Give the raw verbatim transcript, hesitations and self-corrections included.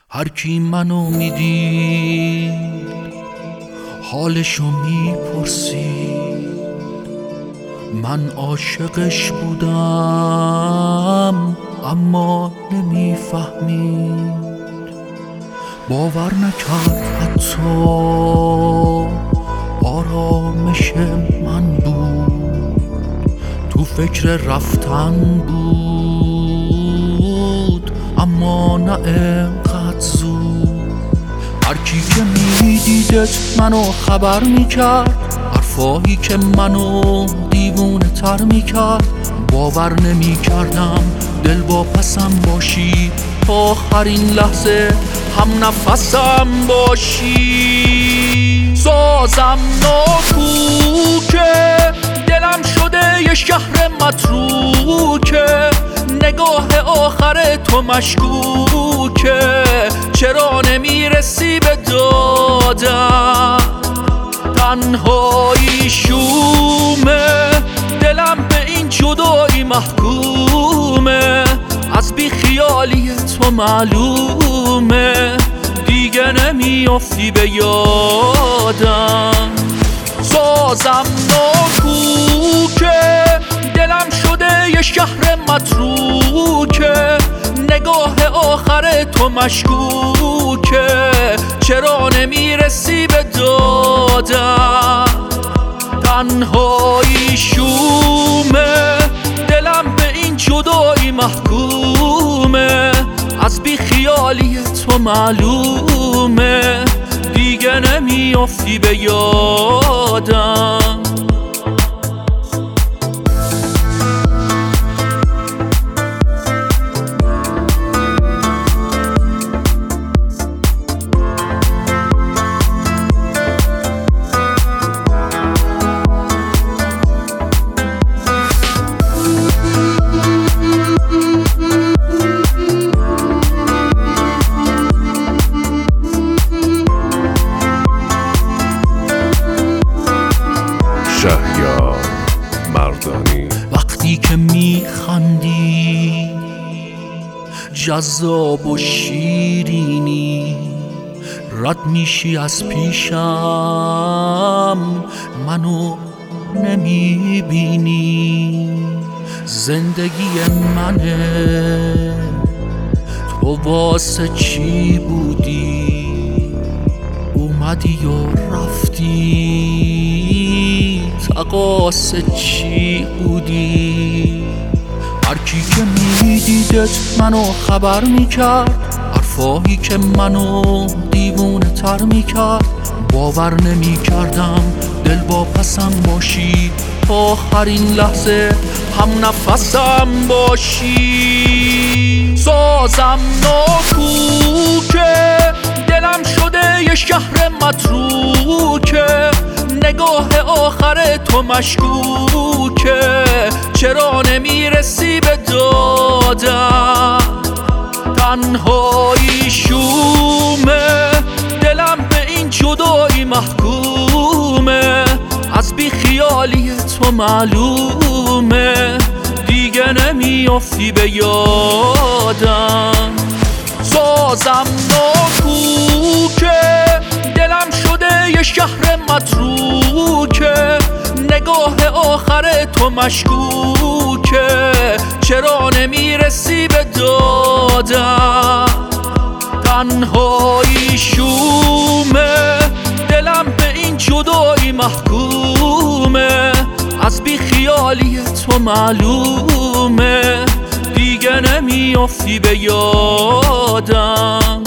هر کی منو میدید حالشو میپرسید، من عاشقش بودم اما نمیفهمید. باور نکرد حتی آرامش من بود، تو فکر رفتن بود اما نه انقدر زود. هر کی که میدیدت منو خبر میکرد، حرفایی که منو دیوونه تر میکرد. باور نمیکردم دل با پسم باشی، تا آخرین لحظه هم نفسم باشی. سازم ناکوکه، دلم شده یه شهر متروکه، نگاه آخر تو مشکوکه. چرا نمیرسی به دادم؟ تنهایی شومه، دلم به این جدایی محکومه. از بی خیالی تو معلومه دیگه نمیافتی به یادم. سازم ناکوکه، دلم شده یه شهر متروکه، نگاه آخر تو مشکوکه. چرا نمیرسی به دادم؟ تنهایی شومه، دلم به این جدایی محکومه. از بی خیالی تو معلومه دیگه نمیافتی به یادم. شهریار مردانی. وقتی که میخندی جذاب و شیرینی، رد میشی از پیشم منو نمیبینی. زندگی منه، تو واسه چی بودی؟ اومدی و رفتی، تقاسه چی بودی؟ هر کی که میدیدت منو خبر میکرد، حرفایی که منو دیوونه تر میکرد. باور نمیکردم دل با پسم باشی، تا آخرین لحظه هم نفسم باشی. سازم ناکوکه، دلم شده یه شهر متروکه، نگاه آخر تو مشکوکه. چرا نمیرسی به دادم؟ تنهایی شومه، دلم به این جدایی محکومه. از بی خیالی تو معلومه دیگه نمیافتی به یادم. سازم ناکوکه، دلم شده یه شهر متروکه، نگاه آخر تو مشکوکه. چرا نمیرسی به دادم؟ تنهایی شومه، دلم به این جدایی محکومه. از بی خیالی تو معلومه دیگه نمیافتی به یادم.